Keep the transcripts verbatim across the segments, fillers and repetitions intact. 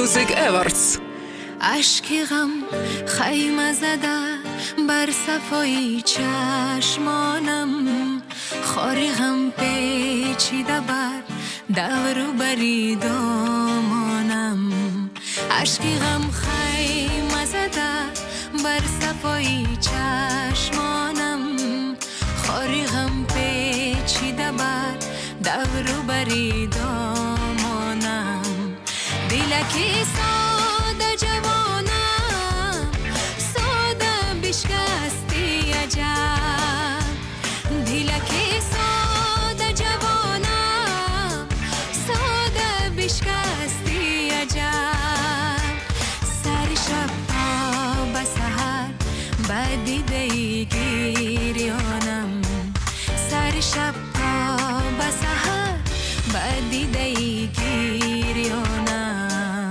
Music Awards. اشکی غم خیمه زده بر صفای چشمانم، خاری غم پیچیده بر دور و بری دامانم. اشکی غم خیمه زده بر صفای چشمانم، خاری غم پیچیده بر دور و بری دامانم. دیلکی ساده جوانم، ساده بشکستی عجب. دیلکی ساده جوانم، ساده بشکستی عجب. سر شب تا به سحر به دیده گریانم، سر شب تا به سحر به دیده گریانم.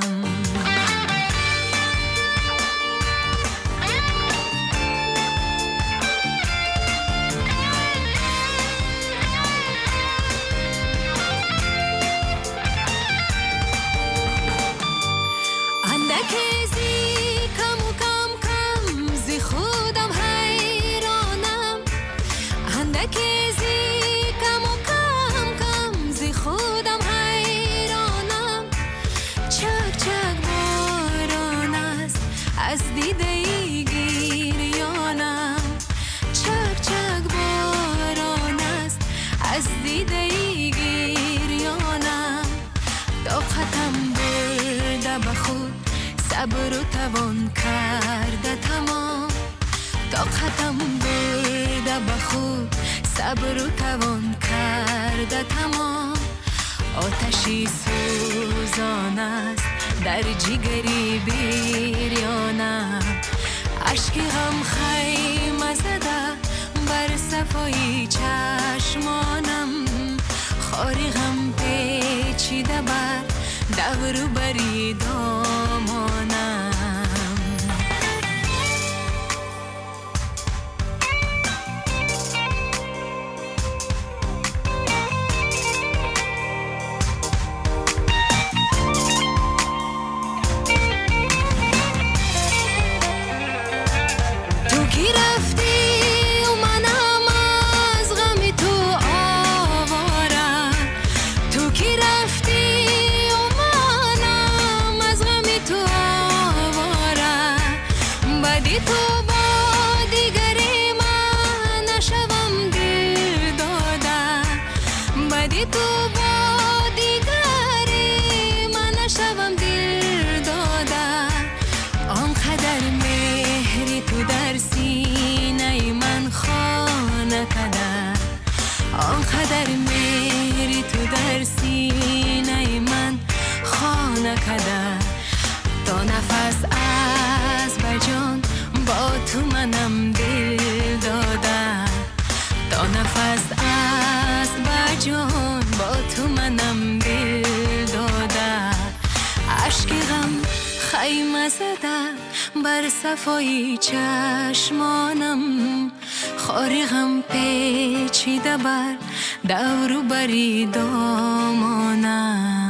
از دیده گریانم، چک چک باران است از دیده گریانم. طاقتم برده به خود صبر و توان کرده تمام، طاقتم برده به خود صبر و توان کرده تمام. آتشی سوزان است در جگری بریانم، اشکی غم خیمه زده بر صفای چشمانم، خاری غم پیچیده بر دور و بری دامانم. آنقدر میری تو در سینه من خانه کده، تا نفس از بجان با تو منم دل داده، تا نفس از بجان با تو منم دل داده. اشکی غم خیمه زده بر صفای چشمانم، خاری غم پیچیده بر دور و بری دامانم.